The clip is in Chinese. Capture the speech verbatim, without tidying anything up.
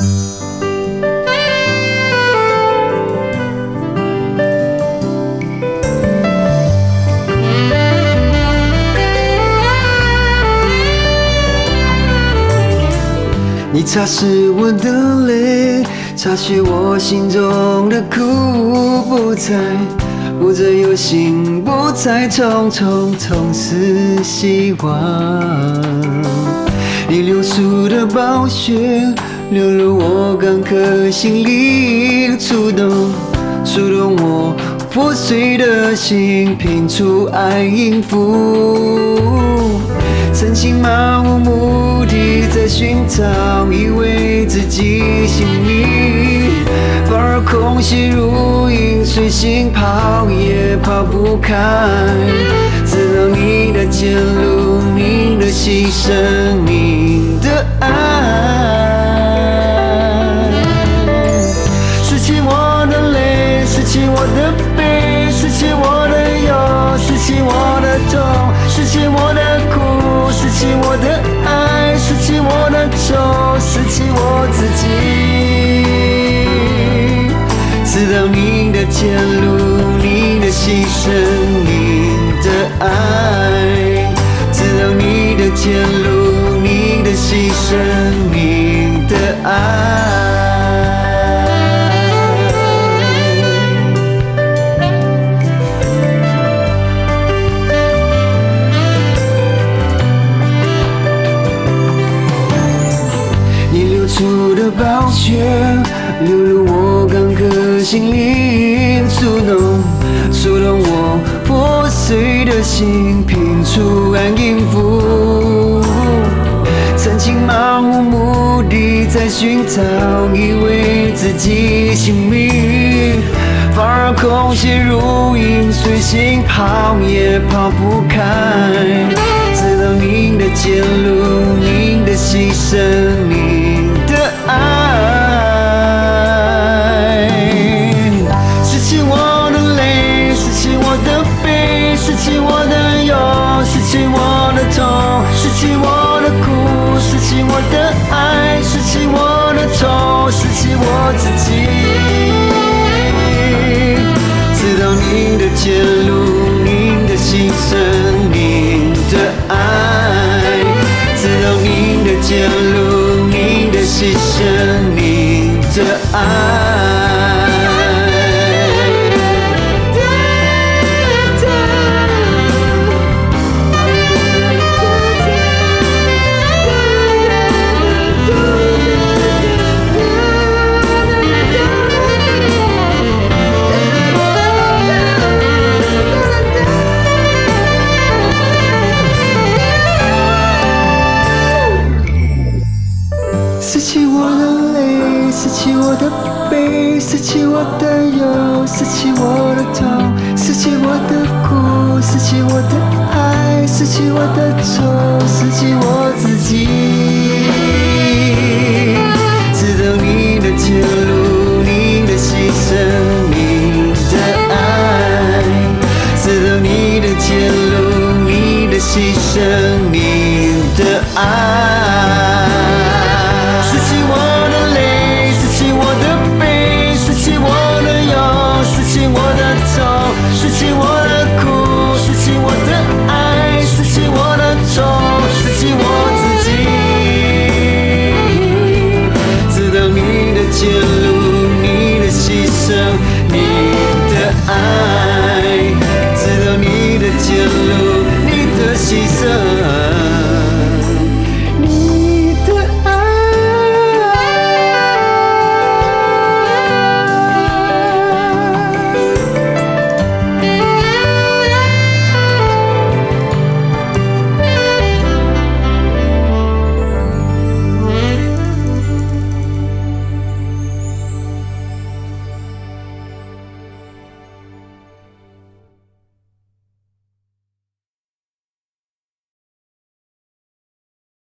你擦拭我的泪，擦去我心中的苦，不再不再忧心，不再痛痛痛死希望。你流出的宝血，流入我干渴心里，触动触动我破碎的心，拼出爱音符。曾经漫无目的在寻找，以为自己姓名，反而空隙如影，随心跑也跑不开。直到你的揭露，你的牺牲，你的爱，拾起我的泪，拾起我的悲，拾起我的忧，拾起我的痛，拾起我的苦，拾起我的爱，拾起我的愁，拾起我自己。直到你的揭露，你的牺牲，你的爱，直到你的揭露，你的牺牲，你的爱。出的宝血流入我干渴心里，触动触动我破碎的心，拼出爱音符。曾经漫无目的在寻找，以为自己姓名，反而空隙如影，随心跑也跑不开。直到你的揭露，你的牺牲，你爱，拾起我的泪，拾起我的悲，拾起我的忧，拾起我的痛，拾起我的苦，拾起我的爱，拾起我的愁，拾起我自己。直到你的揭露，你的牺牲，你的爱，直到你的揭露，你的牺牲，你的爱。拾起我的泪，拾起我的悲，拾起我的忧，拾起我的痛，拾起我的苦，拾起我的爱，拾起我的愁，拾起我自己。直到你的揭露，你的牺牲，你的爱，直到你的揭露，你的牺牲，你的爱。拾起我的泪，拾起我的悲，拾起我的忧，拾起我的痛，拾起我的苦，拾起我的爱，拾起我的愁，拾起我自己。直到你的揭露，你的牺牲，你的爱，直到你的揭露，你的牺牲。